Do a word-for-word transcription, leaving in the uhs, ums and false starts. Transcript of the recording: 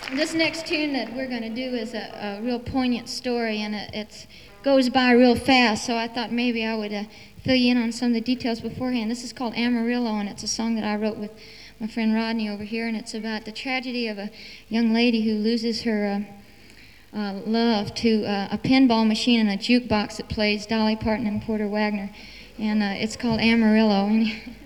This next tune that we're going to do is a, a real poignant story, and it it's, goes by real fast, so I thought maybe I would uh, fill you in on some of the details beforehand. This is called Amarillo, and it's a song that I wrote with my friend Rodney over here, and it's about the tragedy of a young lady who loses her uh, uh, love to uh, a pinball machine and a jukebox that plays Dolly Parton and Porter Wagner, and uh, it's called Amarillo.